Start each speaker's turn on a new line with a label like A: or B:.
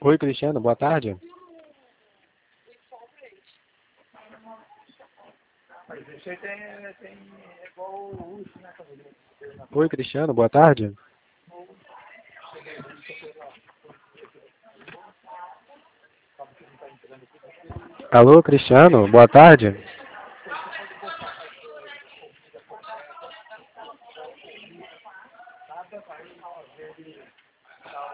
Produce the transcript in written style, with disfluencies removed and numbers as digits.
A: Oi, Cristiano, boa tarde.
B: Mas esse aí tem igual o Russo, né, família?
A: Oi, Cristiano, boa tarde. Alô, Cristiano, boa tarde.